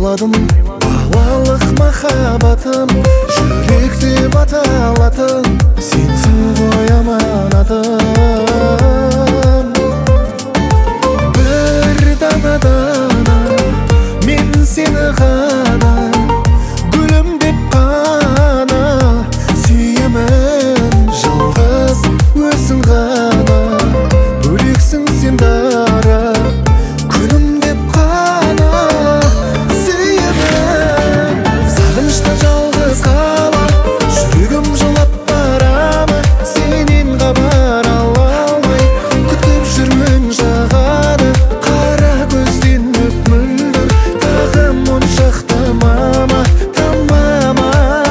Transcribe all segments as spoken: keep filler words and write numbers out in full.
сыйладым балалық махаббатым, жүректе баталатын сенсің ғой аманатым. Бір дана дана мен сені ғана, гүлім деп қана сүйемін. Жалғыз өзің ғана, бөлексің сен дара, күнім деп қана сүйемін. Сағыныштан жалғыз қалам, жүрегім жылап барамы, сенен хабар ала алмай күтіп жүрмін жағаны. Қара көзден өп мөлдір, тағы моншақты мама тамама.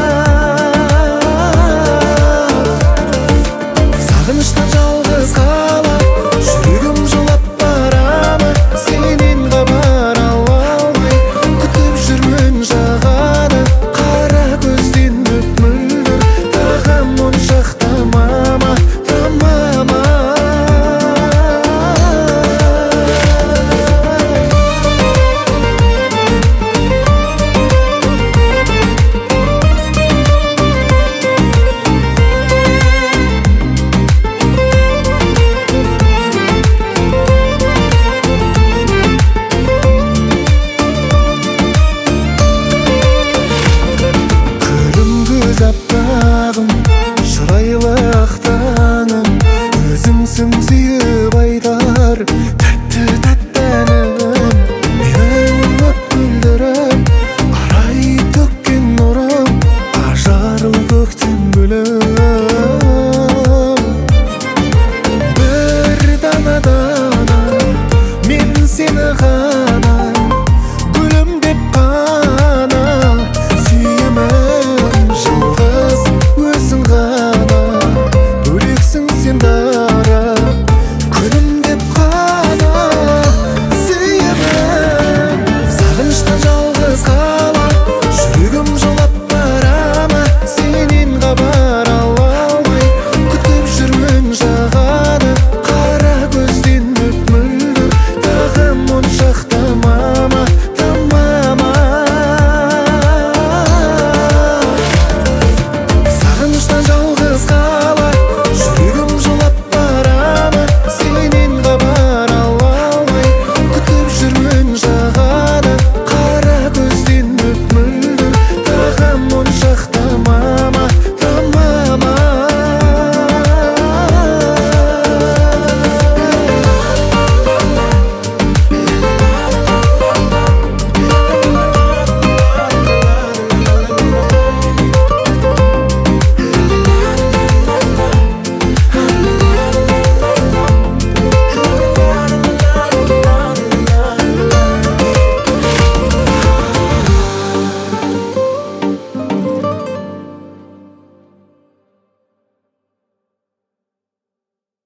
Сағыныштан жалғыз қалам, жүрегім жылап барамы, сенен хабар ала алмай күтіп жүрмін жағаны. Қара көзден өп мөлдір, тағы моншақты мама тамама. Күлім көз аппағым, шырайлы ақ таңым, өзіңсің сүйіп айтар тәтті тәтті әнім. Менің өп күлдіріп арай төккен нұрым, ажарлы көктем гүлім. Бір дана дана мен сені ғана, гүлім деп қана сүйемін. Жалғыз өзің ғана, бөлексің сен дара, күнім деп қана сүйемін. Сағыныштан жалғыз қалам,